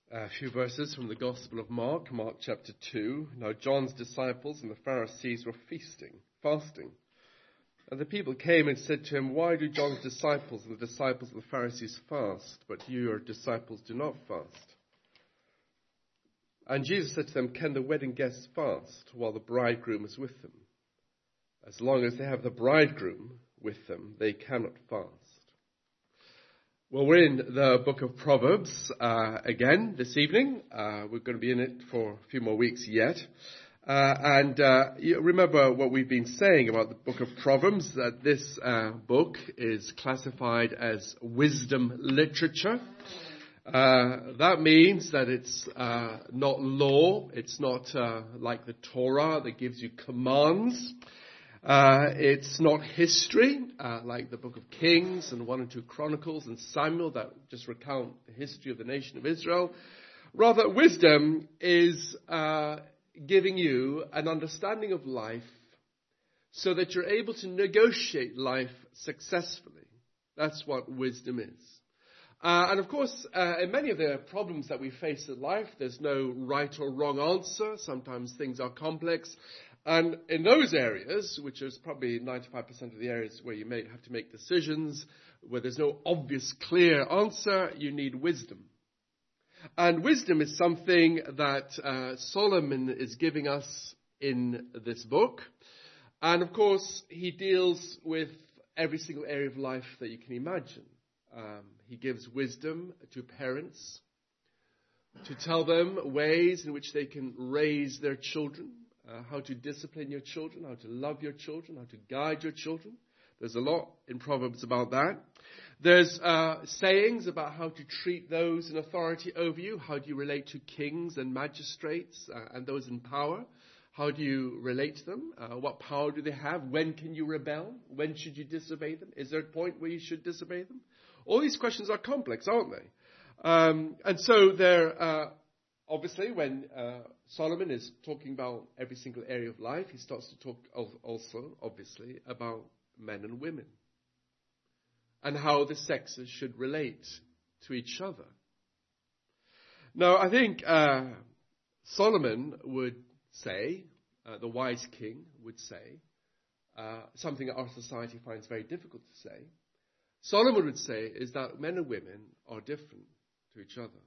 A few verses from the Gospel of Mark, Mark chapter 2. Now John's disciples and the Pharisees were fasting. And the people came and said to him, "Why do John's disciples and the disciples of the Pharisees fast, but you, your disciples, do not fast?" And Jesus said to them, "Can the wedding guests fast while the bridegroom is with them? As long as they have the bridegroom with them, they cannot fast." Well, we're in the book of Proverbs again this evening. We're going to be in it for a few more weeks yet. You remember what we've been saying about the book of Proverbs, that this book is classified as wisdom literature. That means that it's not law. It's not like the Torah that gives you commands. It's not history, like the book of Kings and 1 and 2 Chronicles and Samuel that just recount the history of the nation of Israel. Rather, wisdom is giving you an understanding of life so that you're able to negotiate life successfully. That's what wisdom is. And of course, in many of the problems that we face in life, there's no right or wrong answer. Sometimes things are complex. And in those areas, which is probably 95% of the areas where you may have to make decisions, where there's no obvious, clear answer, you need wisdom. And wisdom is something that Solomon is giving us in this book. And of course, he deals with every single area of life that you can imagine. He gives wisdom to parents to tell them ways in which they can raise their children. How to discipline your children, how to love your children, how to guide your children. There's a lot in Proverbs about that. There's sayings about how to treat those in authority over you. How do you relate to kings and magistrates and those in power? How do you relate to them? What power do they have? When can you rebel? When should you disobey them? Is there a point where you should disobey them? All these questions are complex, aren't they? And so they're... Obviously, when Solomon is talking about every single area of life, he starts to talk also, obviously, about men and women and how the sexes should relate to each other. Now, I think Solomon would say, the wise king would say, something that our society finds very difficult to say. Solomon would say is that men and women are different to each other.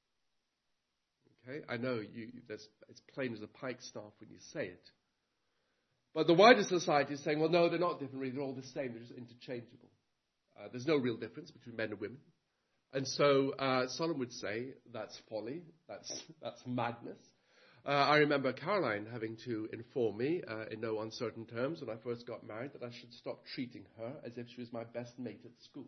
Okay? I know it's plain as a pikestaff when you say it. But the wider society is saying, well, no, they're not different, really. They're all the same. They're just interchangeable. There's no real difference between men and women. And so Solomon would say that's folly. That's madness. I remember Caroline having to inform me in no uncertain terms when I first got married that I should stop treating her as if she was my best mate at school.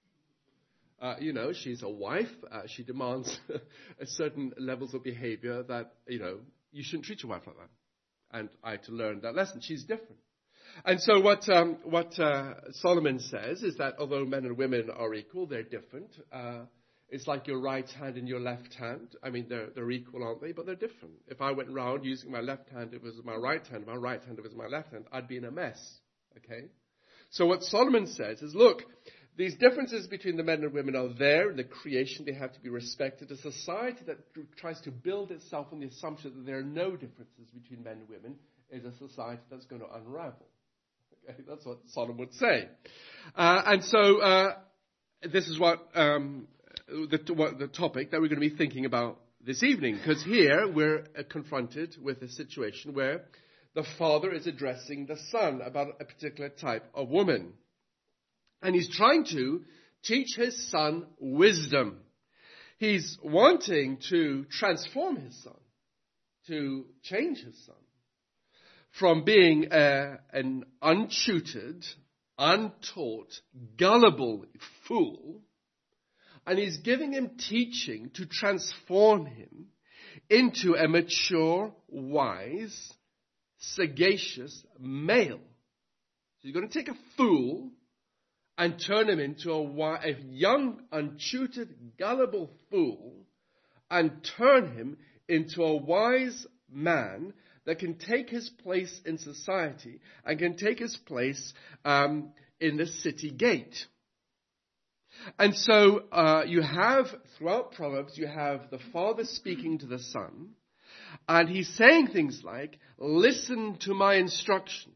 She's a wife. She demands certain levels of behavior that, you shouldn't treat your wife like that. And I had to learn that lesson. She's different. And so what Solomon says is that although men and women are equal, they're different. It's like your right hand and your left hand. I mean, they're equal, aren't they? But they're different. If I went around using my left hand, it was my right hand. My right hand, it was my left hand. I'd be in a mess. Okay? So what Solomon says is, look, these differences between the men and women are there in the creation. They have to be respected. A society that tries to build itself on the assumption that there are no differences between men and women is a society that's going to unravel. Okay, that's what Solomon would say. And so this is what the topic that we're going to be thinking about this evening. Because here we're confronted with a situation where the father is addressing the son about a particular type of woman. And he's trying to teach his son wisdom. He's wanting to transform his son, to change his son from being an untutored, untaught, gullible fool. And he's giving him teaching to transform him into a mature, wise, sagacious male. So you're going to take a fool and turn him into a young, untutored, gullible fool, and turn him into a wise man that can take his place in society and can take his place in the city gate. And so you have, throughout Proverbs, you have the father speaking to the son, and he's saying things like, listen to my instruction.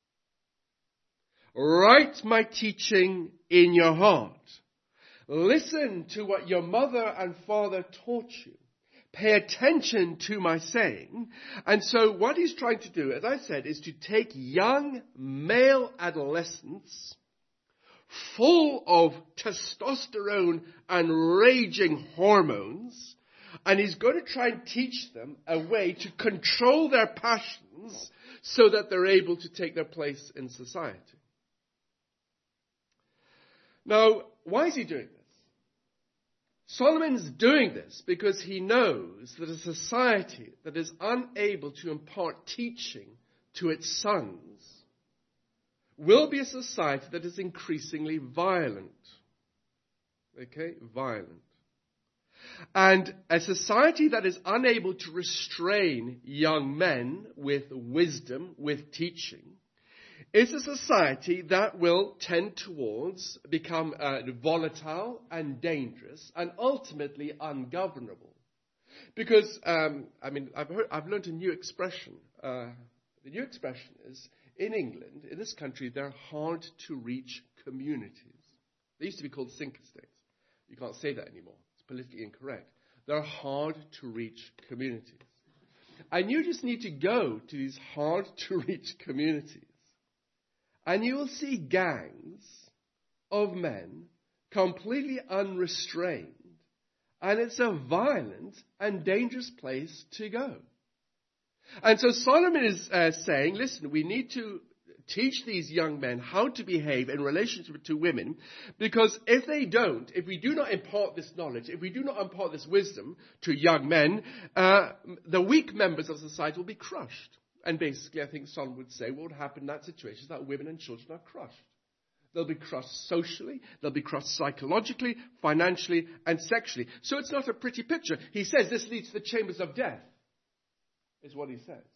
Write my teaching in your heart. Listen to what your mother and father taught you. Pay attention to my saying. And so what he's trying to do, as I said, is to take young male adolescents full of testosterone and raging hormones, and he's going to try and teach them a way to control their passions so that they're able to take their place in society. Now, why is he doing this? Solomon's doing this because he knows that a society that is unable to impart teaching to its sons will be a society that is increasingly violent. Okay? Violent. And a society that is unable to restrain young men with wisdom, with teaching, is a society that will tend towards become volatile and dangerous and ultimately ungovernable. Because, I've learned a new expression. The new expression is, in England, in this country, they're hard-to-reach communities. They used to be called sinker states. You can't say that anymore. It's politically incorrect. They're hard-to-reach communities. And you just need to go to these hard-to-reach communities, and you will see gangs of men completely unrestrained, and it's a violent and dangerous place to go. And so Solomon is saying, listen, we need to teach these young men how to behave in relationship to women, because if we do not impart this knowledge, if we do not impart this wisdom to young men, the weak members of society will be crushed. And basically, I think Solomon would say what would happen in that situation is that women and children are crushed. They'll be crushed socially, they'll be crushed psychologically, financially, and sexually. So it's not a pretty picture. He says this leads to the chambers of death, is what he says.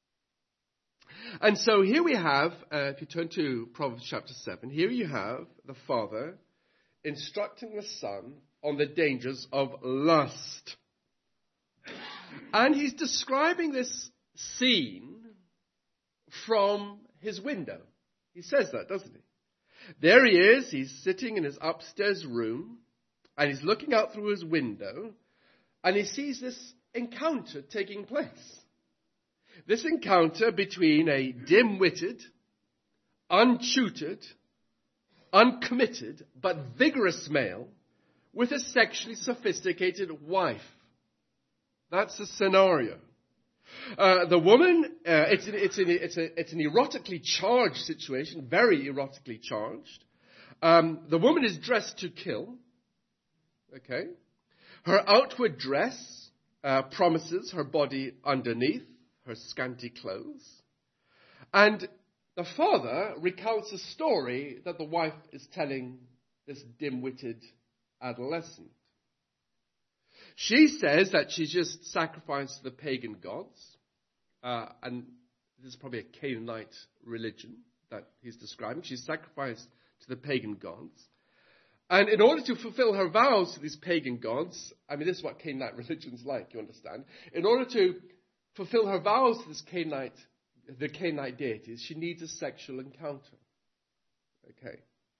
And so here we have, if you turn to Proverbs chapter 7, here you have the father instructing the son on the dangers of lust. And he's describing this scene from his window. He says that, doesn't he? There he is, he's sitting in his upstairs room, and he's looking out through his window, and he sees this encounter taking place. This encounter between a dim-witted, untutored, uncommitted, but vigorous male with a sexually sophisticated wife. That's the scenario. The woman, it's an erotically charged situation, very erotically charged. The woman is dressed to kill. Okay. Her outward dress promises her body underneath her scanty clothes. And the father recounts a story that the wife is telling this dim-witted adolescent. She says that she's just sacrificed to the pagan gods, and this is probably a Canaanite religion that he's describing. She's sacrificed to the pagan gods. And in order to fulfill her vows to these pagan gods, this is what Canaanite religion's like, you understand. In order to fulfill her vows to the Canaanite deities, she needs a sexual encounter. Okay.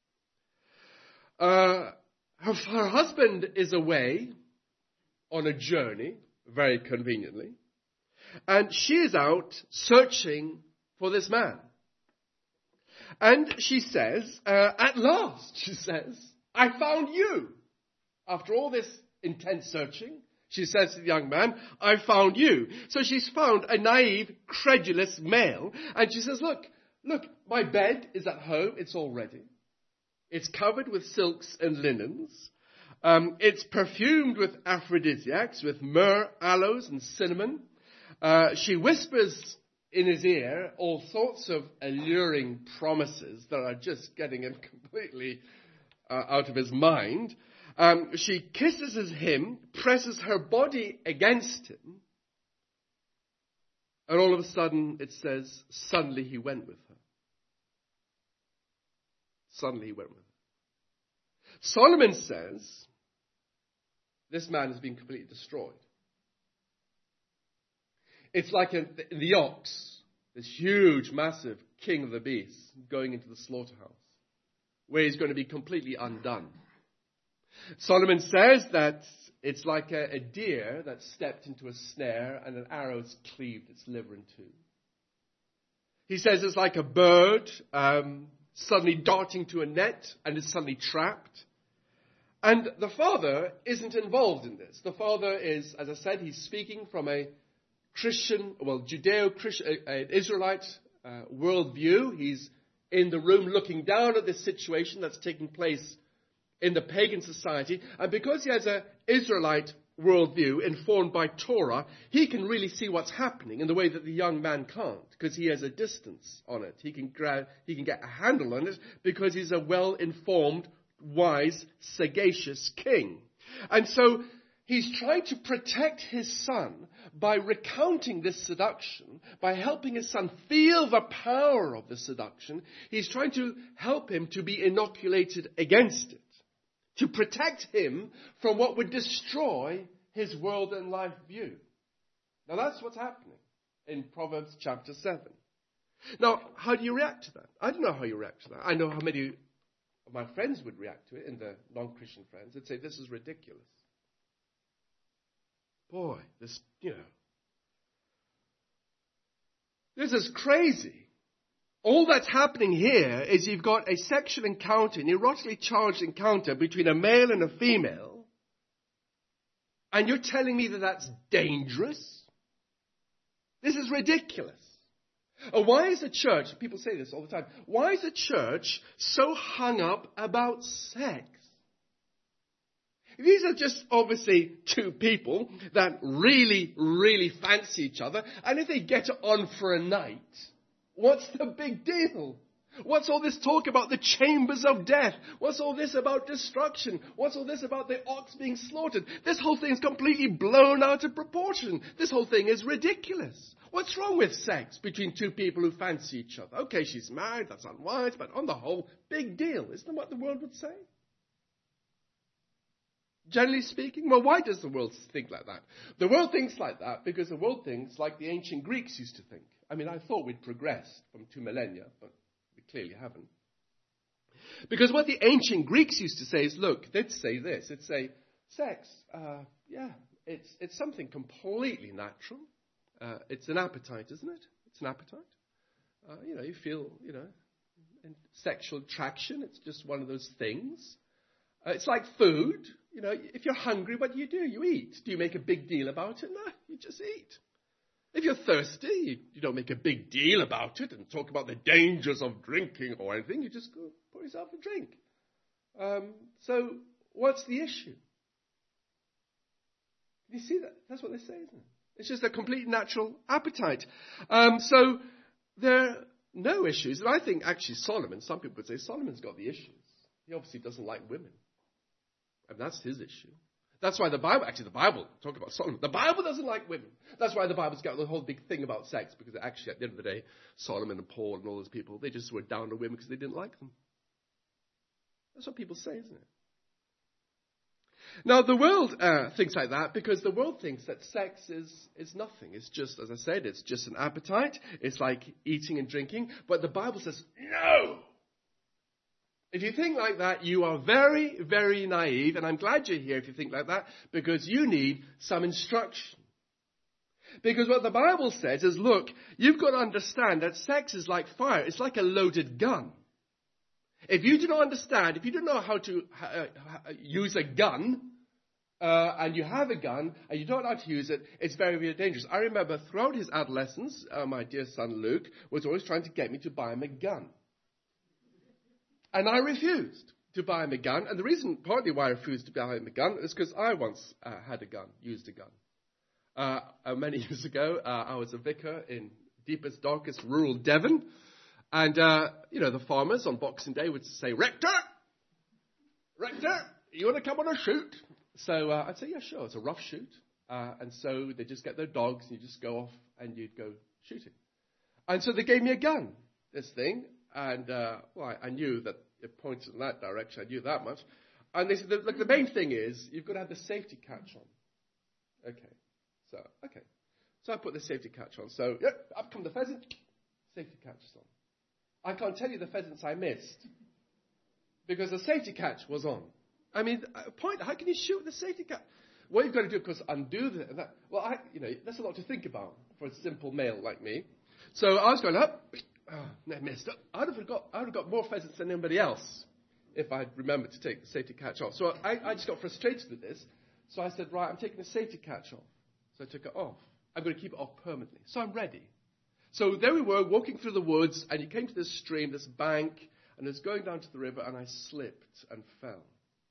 Her husband is away on a journey, very conveniently, and she is out searching for this man. And she says, at last, she says, I found you. After all this intense searching, she says to the young man, I found you. So she's found a naive, credulous male, and she says, look, my bed is at home, it's all ready. It's covered with silks and linens. It's perfumed with aphrodisiacs, with myrrh, aloes, and cinnamon. She whispers in his ear all sorts of alluring promises that are just getting him completely out of his mind. She kisses him, presses her body against him, and all of a sudden it says, suddenly he went with her. Suddenly he went with her. Solomon says this man has been completely destroyed. It's like the ox, this huge, massive king of the beasts, going into the slaughterhouse, where he's going to be completely undone. Solomon says that it's like a deer that stepped into a snare and an arrow's cleaved its liver in two. He says it's like a bird suddenly darting to a net and is suddenly trapped. And the father isn't involved in this. The father is, as I said, he's speaking from a Christian, Judeo-Christian, Israelite worldview. He's in the room looking down at this situation that's taking place in the pagan society. And because he has an Israelite worldview informed by Torah, he can really see what's happening in the way that the young man can't, because he has a distance on it. He can get a handle on it because he's a well-informed, wise, sagacious king. And so he's trying to protect his son by recounting this seduction, by helping his son feel the power of the seduction. He's trying to help him to be inoculated against it, to protect him from what would destroy his world and life view. Now that's what's happening in Proverbs chapter 7. Now, how do you react to that? I don't know how you react to that. I know how many of my friends would react to it, and the non-Christian friends. They'd say, this is ridiculous. Boy, this is crazy. All that's happening here is you've got a sexual encounter, an erotically charged encounter between a male and a female, and you're telling me that that's dangerous? This is ridiculous. Why is the church, people say this all the time, why is the church so hung up about sex? These are just obviously two people that really, really fancy each other, and if they get on for a night, what's the big deal? What's all this talk about the chambers of death? What's all this about destruction? What's all this about the ox being slaughtered? This whole thing is completely blown out of proportion. This whole thing is ridiculous. What's wrong with sex between two people who fancy each other? Okay, she's married, that's unwise, but on the whole, big deal. Isn't that what the world would say? Generally speaking, well, why does the world think like that? The world thinks like that because the world thinks like the ancient Greeks used to think. I mean, I thought we'd progressed from 2 millennia, but we clearly haven't. Because what the ancient Greeks used to say is, look, they'd say this. They'd say, sex, it's something completely natural. It's an appetite, isn't it? It's an appetite. You feel, and sexual attraction. It's just one of those things. It's like food. If you're hungry, what do? You eat. Do you make a big deal about it? No, you just eat. If you're thirsty, you don't make a big deal about it and talk about the dangers of drinking or anything. You just go pour yourself a drink. So what's the issue? You see that? That's what they say, isn't it? It's just a complete natural appetite. So there are no issues. And I think actually Solomon, some people would say Solomon's got the issues. He obviously doesn't like women. And that's his issue. That's why the Bible, talk about Solomon, the Bible doesn't like women. That's why the Bible's got the whole big thing about sex, because actually at the end of the day, Solomon and Paul and all those people, they just were down to women because they didn't like them. That's what people say, isn't it? Now, the world thinks like that because the world thinks that sex is nothing. It's just, as I said, it's just an appetite. It's like eating and drinking. But the Bible says, no! If you think like that, you are very, very naive, and I'm glad you're here if you think like that, because you need some instruction. Because what the Bible says is, look, you've got to understand that sex is like fire. It's like a loaded gun. If you do not understand, if you don't know how to use a gun, and you have a gun, and you don't know how to use it, it's very, very dangerous. I remember throughout his adolescence, my dear son Luke was always trying to get me to buy him a gun. And I refused to buy him a gun. And the reason, partly why I refused to buy him a gun, is because I once had a gun, used a gun. Many years ago, I was a vicar in deepest, darkest rural Devon. And, the farmers on Boxing Day would say, Rector, you want to come on a shoot? So I'd say, yeah, sure. It's a rough shoot. And so they just get their dogs and you just go off and you'd go shooting. And so they gave me a gun, this thing. And, I knew that it pointed in that direction. I knew that much. And they said, look, the main thing is you've got to have the safety catch on. Okay. So I put the safety catch on. So, up come the pheasant, safety catch is on. I can't tell you the pheasants I missed because the safety catch was on. I mean, how can you shoot with the safety catch? What you've got to do, of course, undo that. Well, that's a lot to think about for a simple male like me. So I was going up. I missed. I would have got more pheasants than anybody else if I'd remembered to take the safety catch off. So I just got frustrated with this. So I said, right, I'm taking the safety catch off. So I took it off. I'm going to keep it off permanently. So I'm ready. So there we were, walking through the woods, and you came to this stream, this bank, and it was going down to the river, and I slipped and fell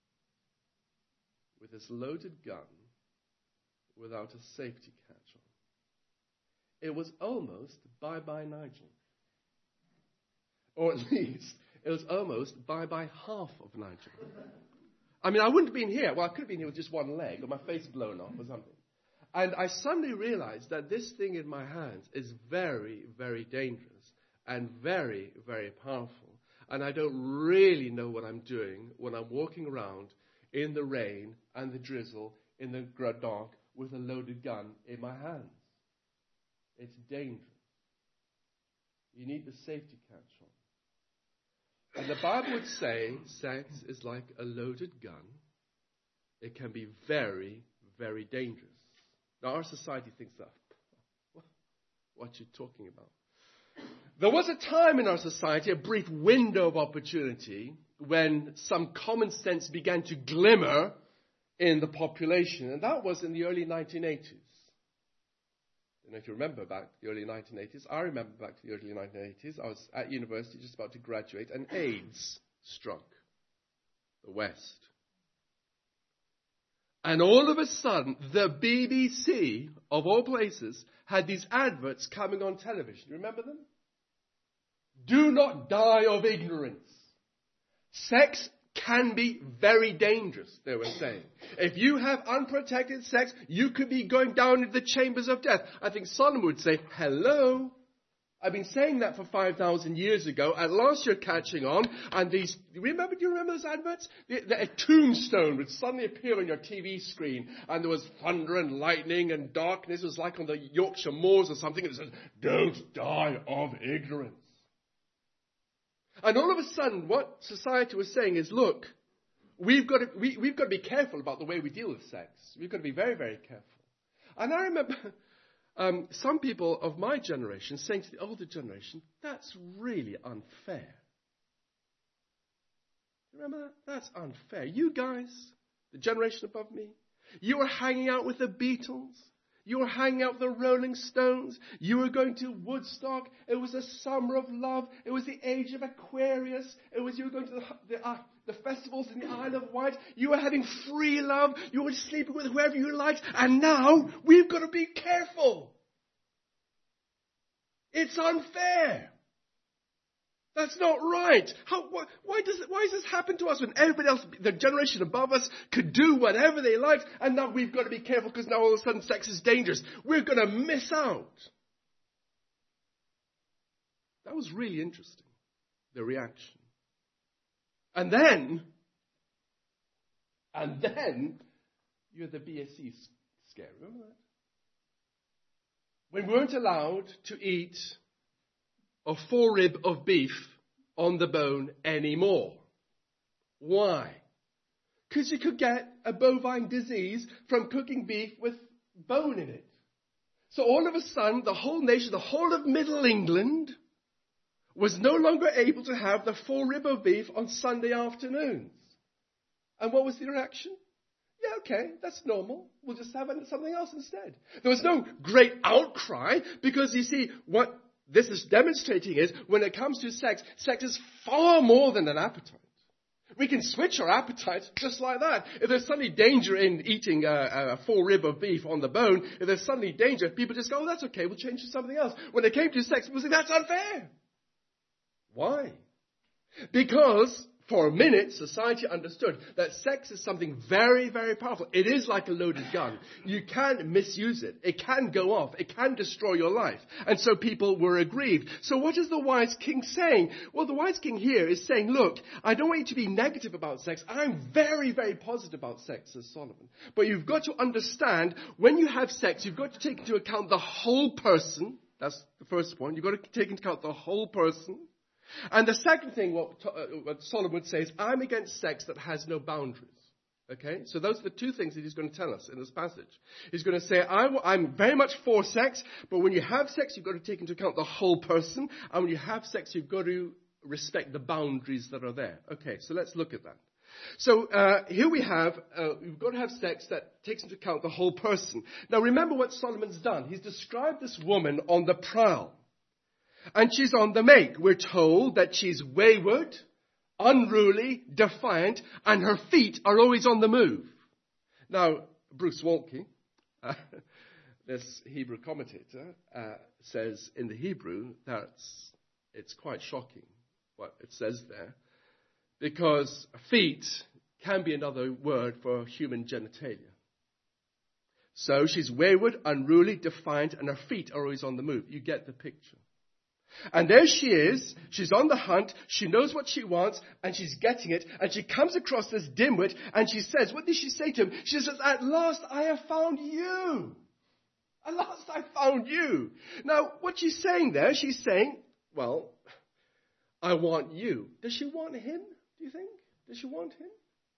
with this loaded gun without a safety catch on. It was almost bye-bye Nigel. Or at least, it was almost bye-bye half of Nigel. I mean, I wouldn't have been here. Well, I could have been here with just one leg, or my face blown off or something. And I suddenly realized that this thing in my hands is very, very dangerous and very, very powerful. And I don't really know what I'm doing when I'm walking around in the rain and the drizzle in the dark with a loaded gun in my hands. It's dangerous. You need the safety catch on. And the Bible would say sex is like a loaded gun. It can be very, very dangerous. Now, our society thinks that. What are you talking about? There was a time in our society, a brief window of opportunity, when some common sense began to glimmer in the population, and that was in the early 1980s. I don't know if you remember back to the early 1980s. I remember back to the early 1980s. I was at university just about to graduate, and AIDS struck the West. And all of a sudden, the BBC, of all places, had these adverts coming on television. You remember them? Do not die of ignorance. Sex can be very dangerous, they were saying. If you have unprotected sex, you could be going down into the chambers of death. I think Solomon would say, hello. I've been saying that for 5,000 years ago. At last you're catching on. And do you remember those adverts? A tombstone would suddenly appear on your TV screen. And there was thunder and lightning and darkness. It was like on the Yorkshire moors or something. And it said, don't die of ignorance. And all of a sudden, what society was saying is, look, we've got to be careful about the way we deal with sex. We've got to be very, very careful. And I remember some people of my generation saying to the older generation, that's really unfair. You remember that? That's unfair. You guys, the generation above me, you were hanging out with the Beatles. You were hanging out with the Rolling Stones. You were going to Woodstock. It was a summer of love. It was the age of Aquarius. You were going to the festivals in the Isle of Wight. You were having free love. You were sleeping with whoever you liked. And now we've got to be careful. It's unfair. That's not right. Why does this happen to us when everybody else, the generation above us, could do whatever they liked, and now we've got to be careful because now all of a sudden sex is dangerous. We're going to miss out. That was really interesting, the reaction. And then you had the BSE scare. Remember that? When we weren't allowed to eat a forerib of beef on the bone anymore. Why? Because you could get a bovine disease from cooking beef with bone in it. So all of a sudden, the whole nation, the whole of Middle England, was no longer able to have the forerib of beef on Sunday afternoons. And what was the reaction? Yeah, okay, that's normal. We'll just have something else instead. There was no great outcry because, you see, what this is demonstrating is when it comes to sex, sex is far more than an appetite. We can switch our appetites just like that. If there's suddenly danger in eating a forerib of beef on the bone, if there's suddenly danger, people just go, oh, that's okay, we'll change to something else. When it came to sex, people say, that's unfair. Why? Because For a minute, society understood that sex is something very, very powerful. It is like a loaded gun. You can misuse it. It can go off. It can destroy your life. And so people were aggrieved. So what is the wise king saying? Well, the wise king here is saying, look, I don't want you to be negative about sex. I'm very, very positive about sex, says Solomon. But you've got to understand, when you have sex, you've got to take into account the whole person. That's the first point. You've got to take into account the whole person. And the second thing, what Solomon would say is, I'm against sex that has no boundaries. Okay? So those are the two things that he's going to tell us in this passage. He's going to say, I'm very much for sex, but when you have sex, you've got to take into account the whole person. And when you have sex, you've got to respect the boundaries that are there. Okay, so let's look at that. So here we have, we've got to have sex that takes into account the whole person. Now remember what Solomon's done. He's described this woman on the prowl. And she's on the make. We're told that she's wayward, unruly, defiant, and her feet are always on the move. Now, Bruce Waltke, this Hebrew commentator, says in the Hebrew that it's quite shocking what it says there, because feet can be another word for human genitalia. So she's wayward, unruly, defiant, and her feet are always on the move. You get the picture. And there she is, she's on the hunt, she knows what she wants, and she's getting it, and she comes across this dimwit, and she says, what did she say to him? She says, at last I have found you. At last I found you. Now, what she's saying there, she's saying, well, I want you. Does she want him, do you think? Does she want him?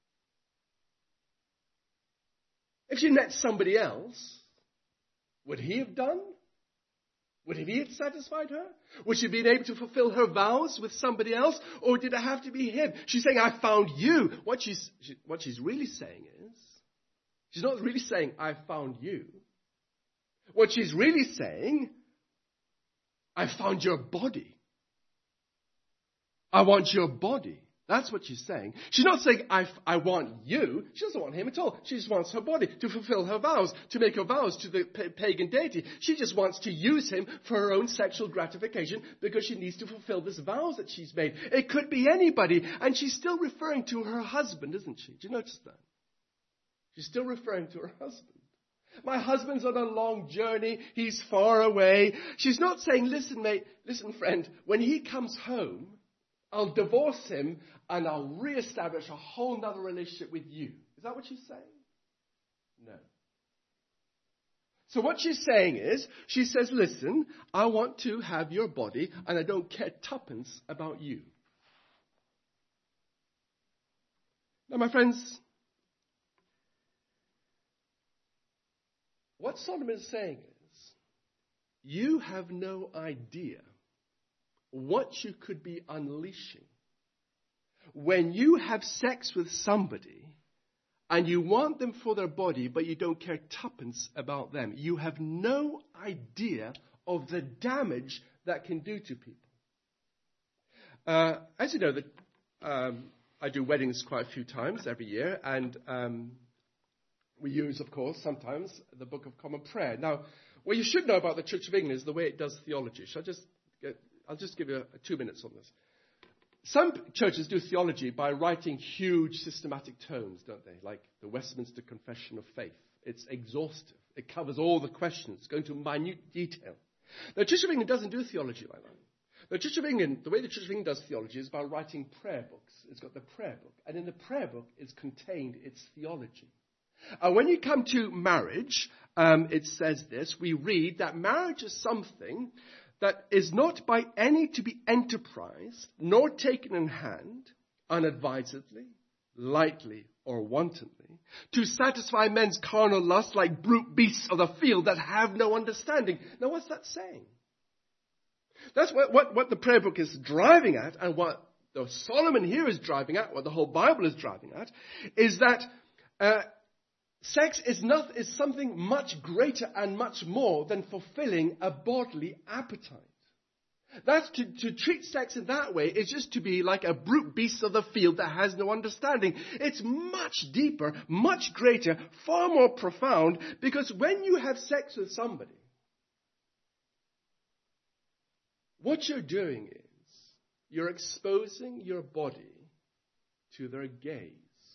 If she met somebody else, would he have done? Would he have satisfied her? Would she have been able to fulfill her vows with somebody else? Or did it have to be him? She's saying, I found you. What she's really saying is, she's not really saying, I found you. What she's really saying, I found your body. I want your body. That's what she's saying. She's not saying, I want you. She doesn't want him at all. She just wants her body to fulfill her vows, to make her vows to the pagan deity. She just wants to use him for her own sexual gratification because she needs to fulfill this vows that she's made. It could be anybody. And she's still referring to her husband, isn't she? Do you notice that? She's still referring to her husband. My husband's on a long journey. He's far away. She's not saying, listen, mate, listen, friend, when he comes home, I'll divorce him and I'll reestablish a whole nother relationship with you. Is that what she's saying? No. So what she's saying is, she says, listen, I want to have your body and I don't care tuppence about you. Now, my friends, what Solomon is saying is, you have no idea what you could be unleashing when you have sex with somebody and you want them for their body, but you don't care tuppence about them. You have no idea of the damage that can do to people. As you know, I do weddings quite a few times every year, and we use, of course, sometimes the Book of Common Prayer. Now, what you should know about the Church of England is the way it does theology. I'll just give you 2 minutes on this. Some churches do theology by writing huge systematic tomes, don't they? Like the Westminster Confession of Faith. It's exhaustive. It covers all the questions, going to minute detail. The Church of England doesn't do theology like that. The Church of England, the way the Church of England does theology is by writing prayer books. It's got the prayer book. And in the prayer book is contained its theology. When you come to marriage, it says this. We read that marriage is something that is not by any to be enterprised, nor taken in hand, unadvisedly, lightly, or wantonly, to satisfy men's carnal lust like brute beasts of the field that have no understanding. Now, what's that saying? That's what the prayer book is driving at, and what the Solomon here is driving at, what the whole Bible is driving at, is that sex is something much greater and much more than fulfilling a bodily appetite. That's to treat sex in that way is just to be like a brute beast of the field that has no understanding. It's much deeper, much greater, far more profound, because when you have sex with somebody, what you're doing is you're exposing your body to their gaze.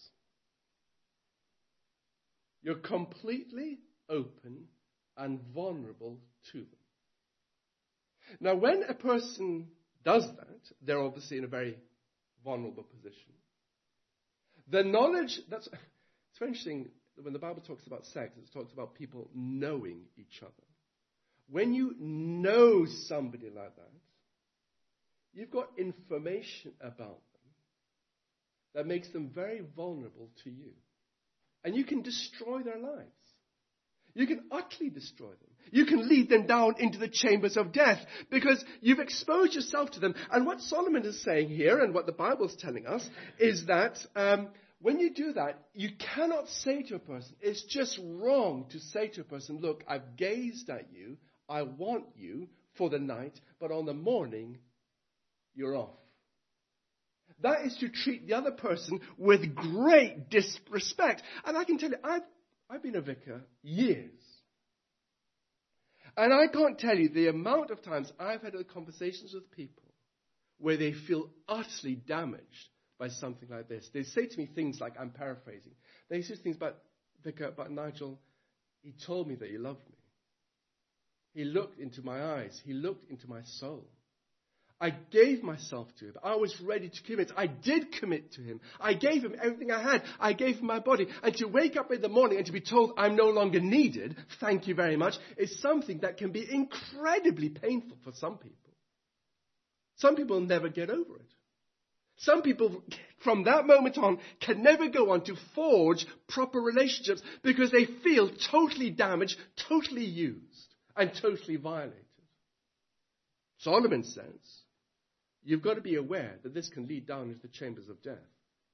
You're completely open and vulnerable to them. Now, when a person does that, they're obviously in a very vulnerable position. The knowledge, it's very interesting, when the Bible talks about sex, it talks about people knowing each other. When you know somebody like that, you've got information about them that makes them very vulnerable to you. And you can destroy their lives. You can utterly destroy them. You can lead them down into the chambers of death because you've exposed yourself to them. And what Solomon is saying here, and what the Bible is telling us, is that when you do that, you cannot say to a person, it's just wrong to say to a person, look, I've gazed at you, I want you for the night, but on the morning, you're off. That is to treat the other person with great disrespect. And I can tell you, I've been a vicar years. And I can't tell you the amount of times I've had conversations with people where they feel utterly damaged by something like this. They say to me things like, I'm paraphrasing. They say things about, Vicar, but Nigel, he told me that he loved me. He looked into my eyes. He looked into my soul. I gave myself to him. I was ready to commit. I did commit to him. I gave him everything I had. I gave him my body. And to wake up in the morning and to be told I'm no longer needed, thank you very much, is something that can be incredibly painful for some people. Some people never get over it. Some people, from that moment on, can never go on to forge proper relationships because they feel totally damaged, totally used, and totally violated. Solomon says, you've got to be aware that this can lead down into the chambers of death.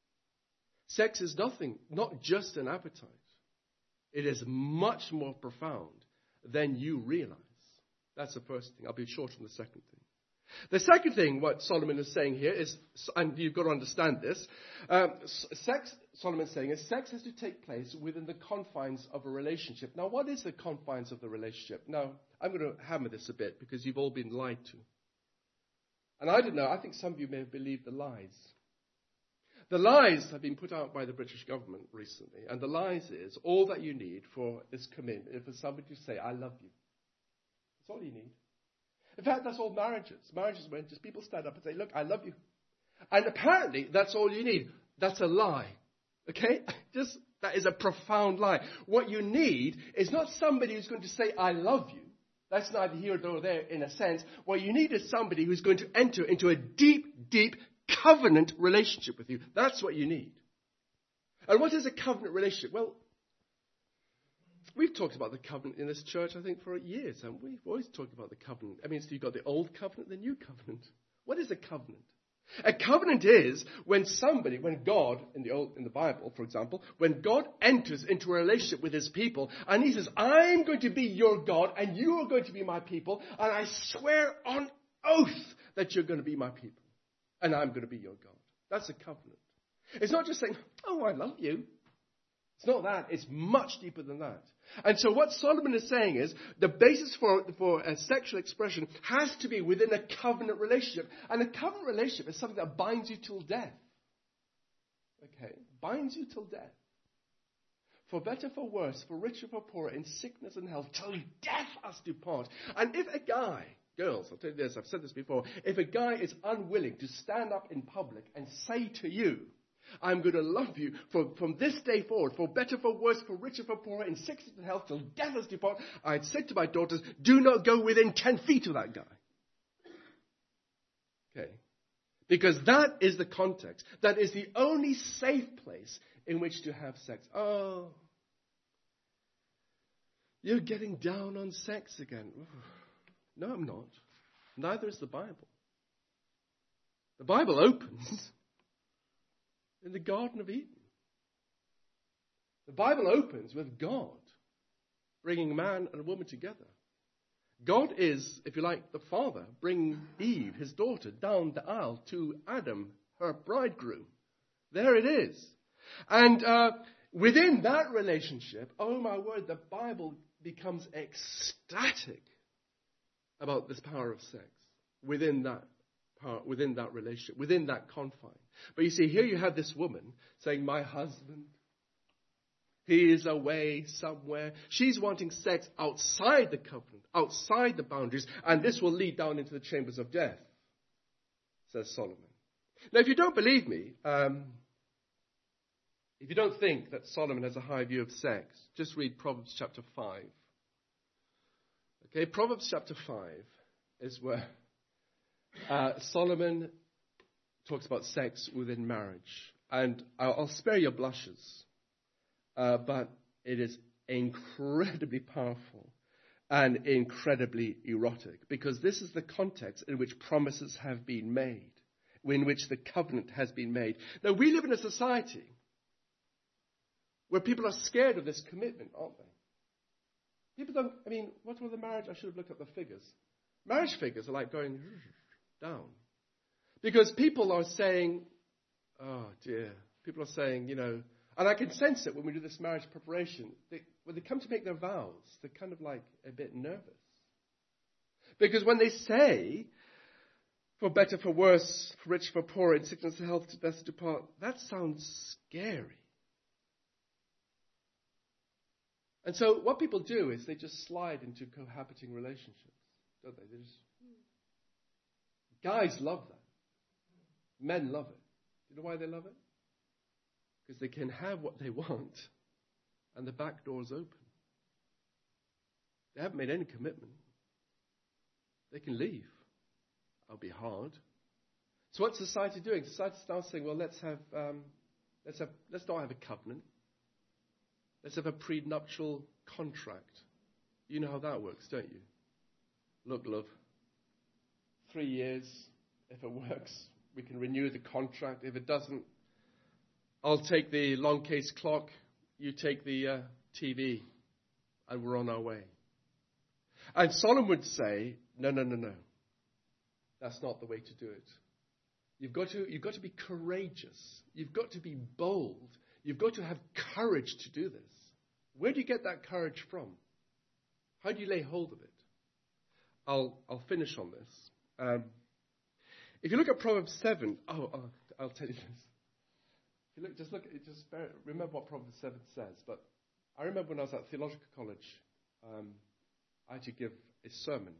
Sex is not just an appetite. It is much more profound than you realize. That's the first thing. I'll be short on the second thing. The second thing, what Solomon is saying here is, and you've got to understand this, Solomon is saying, is sex has to take place within the confines of a relationship. Now, what is the confines of the relationship? Now, I'm going to hammer this a bit because you've all been lied to. And I don't know, I think some of you may have believed the lies. The lies have been put out by the British government recently. And the lies is, all that you need for this commitment is for somebody to say, I love you. That's all you need. In fact, that's all marriages. Marriages when just people stand up and say, look, I love you. And apparently, that's all you need. That's a lie. Okay? That is a profound lie. What you need is not somebody who's going to say, I love you. That's neither here nor there in a sense. What you need is somebody who's going to enter into a deep, deep covenant relationship with you. That's what you need. And what is a covenant relationship? Well, we've talked about the covenant in this church, I think, for years, haven't we? We've always talked about the covenant. I mean, so you've got the old covenant, the new covenant. What is a covenant? A covenant is when God, in the Bible, for example, when God enters into a relationship with his people, and he says, I'm going to be your God, and you are going to be my people, and I swear on oath that you're going to be my people, and I'm going to be your God. That's a covenant. It's not just saying, oh, I love you. It's not that. It's much deeper than that. And so what Solomon is saying is the basis for a sexual expression has to be within a covenant relationship. And a covenant relationship is something that binds you till death. Okay? Binds you till death. For better, for worse, for richer, for poorer, in sickness and health, till death us do part. And if a guy, girls, I'll tell you this, I've said this before, if a guy is unwilling to stand up in public and say to you, I'm going to love you from this day forward, for better, for worse, for richer, for poorer, in sickness and health, till death us depart. I'd said to my daughters, do not go within 10 feet of that guy. Okay? Because that is the context. That is the only safe place in which to have sex. Oh, you're getting down on sex again. No, I'm not. Neither is the Bible. The Bible opens in the Garden of Eden. The Bible opens with God bringing man and woman together. God is, if you like, the father bringing Eve, his daughter, down the aisle to Adam, her bridegroom. There it is. And within that relationship, oh my word, the Bible becomes ecstatic about this power of sex within that part, within that relationship, within that confine. But you see, here you have this woman saying, my husband, he is away somewhere. She's wanting sex outside the covenant, outside the boundaries, and this will lead down into the chambers of death, says Solomon. Now, if you don't believe me, if you don't think that Solomon has a high view of sex, just read Proverbs chapter 5. Okay, Proverbs chapter 5 is where Solomon talks about sex within marriage. And I'll spare your blushes, but it is incredibly powerful and incredibly erotic, because this is the context in which promises have been made, in which the covenant has been made. Now, we live in a society where people are scared of this commitment, aren't they? People don't, what were the marriage? I should have looked up the figures. Marriage figures are like going down. Because people are saying, oh dear, people are saying, and I can sense it when we do this marriage preparation. When they come to make their vows, they're kind of like a bit nervous. Because when they say, for better, for worse, for rich, for poor, in sickness and health, to death to depart, that sounds scary. And so what people do is they just slide into cohabiting relationships, don't they? Guys love that. Men love it. You know why they love it? Because they can have what they want and the back door's open. They haven't made any commitment. They can leave. That'll be hard. So what's society doing? Society's now saying, well, let's not have a covenant. Let's have a prenuptial contract. You know how that works, don't you? Look, love, 3 years. If it works, we can renew the contract. If it doesn't, I'll take the long case clock. You take the TV. And we're on our way. And Solomon would say, no. That's not the way to do it. You've got to be courageous. You've got to be bold. You've got to have courage to do this. Where do you get that courage from? How do you lay hold of it? I'll finish on this. If you look at Proverbs 7, I'll tell you this. If you remember what Proverbs 7 says. But I remember when I was at theological college, I had to give a sermon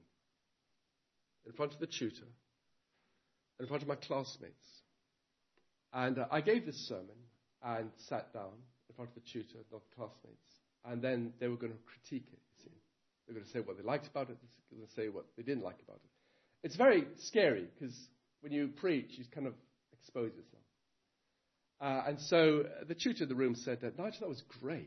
in front of the tutor, in front of my classmates. And I gave this sermon and sat down in front of the tutor, not the classmates. And then they were going to critique it, you see. They were going to say what they liked about it, they were going to say what they didn't like about it. It's very scary, because when you preach, you kind of expose yourself. And so the tutor in the room said, Nigel, that was great.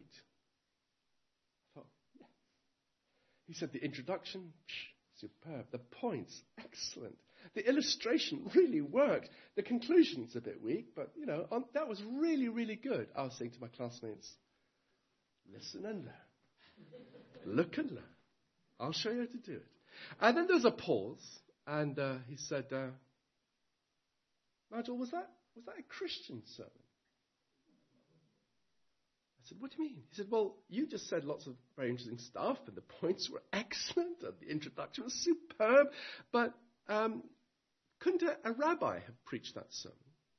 I thought, yeah. He said, the introduction, superb. The points, excellent. The illustration really worked. The conclusion's a bit weak, but, that was really, really good. I was saying to my classmates, listen and learn. Look and learn. I'll show you how to do it. And then there was a pause, and he said, Nigel, was that a Christian sermon? I said, what do you mean? He said, well, you just said lots of very interesting stuff, and the points were excellent, and the introduction was superb, but couldn't a rabbi have preached that sermon?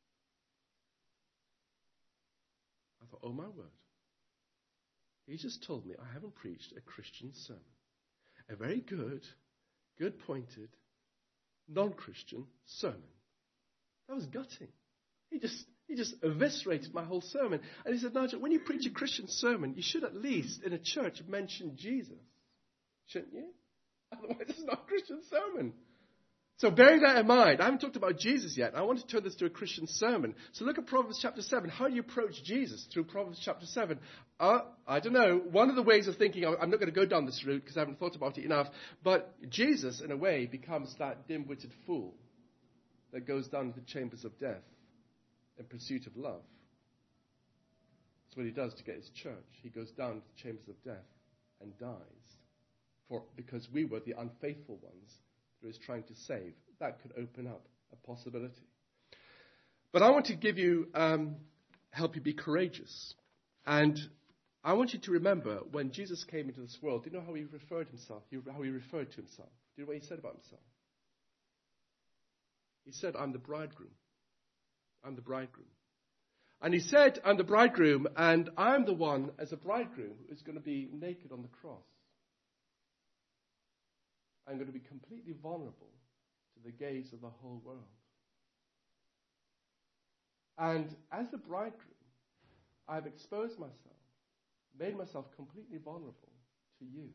I thought, oh my word. He just told me I haven't preached a Christian sermon. A very good pointed, non-Christian sermon. That was gutting. He just eviscerated my whole sermon. And he said, Nigel, when you preach a Christian sermon, you should at least, in a church, mention Jesus. Shouldn't you? Otherwise, it's not a Christian sermon. So bearing that in mind, I haven't talked about Jesus yet. I want to turn this to a Christian sermon. So look at Proverbs chapter 7. How do you approach Jesus through Proverbs chapter 7? I don't know. One of the ways of thinking, I'm not going to go down this route because I haven't thought about it enough, but Jesus, in a way, becomes that dim-witted fool that goes down to the chambers of death in pursuit of love. That's what he does to get his church. He goes down to the chambers of death and dies because we were the unfaithful ones that he was trying to save. That could open up a possibility. But I want to give you, help you be courageous. And I want you to remember when Jesus came into this world, do you know how he referred to himself? Do you know what he said about himself? He said, I'm the bridegroom. I'm the bridegroom. And he said, I'm the bridegroom, and I'm the one, as a bridegroom, who's going to be naked on the cross. I'm going to be completely vulnerable to the gaze of the whole world. And as the bridegroom, I've exposed myself, made myself completely vulnerable to you.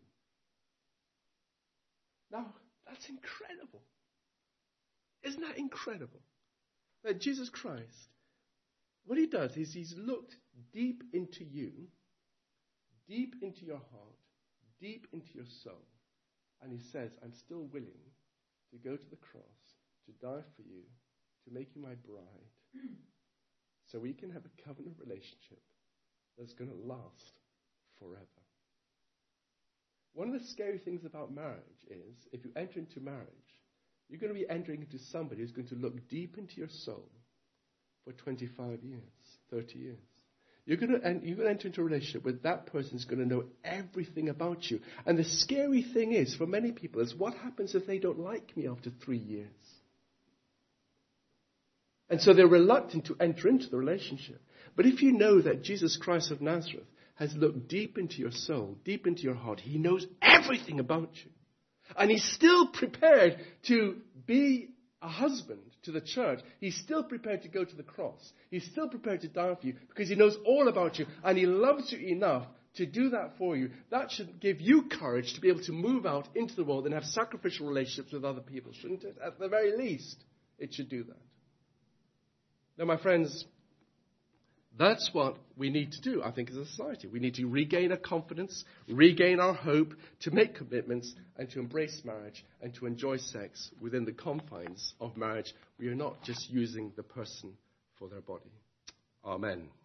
Now, that's incredible. Isn't that incredible? That Jesus Christ, what he does is he's looked deep into you, deep into your heart, deep into your soul, and he says, I'm still willing to go to the cross, to die for you, to make you my bride, so we can have a covenant relationship that's going to last forever. One of the scary things about marriage is, if you enter into marriage, you're going to be entering into somebody who's going to look deep into your soul for 25 years, 30 years. You're going to enter into a relationship where that person is going to know everything about you. And the scary thing is, for many people, is what happens if they don't like me after 3 years? And so they're reluctant to enter into the relationship. But if you know that Jesus Christ of Nazareth has looked deep into your soul, deep into your heart, he knows everything about you. And he's still prepared to be a husband to the church. He's still prepared to go to the cross. He's still prepared to die for you because he knows all about you and he loves you enough to do that for you. That should give you courage to be able to move out into the world and have sacrificial relationships with other people, shouldn't it? At the very least, it should do that. Now, my friends, that's what we need to do, I think, as a society. We need to regain our confidence, regain our hope, to make commitments, and to embrace marriage, and to enjoy sex within the confines of marriage. We are not just using the person for their body. Amen.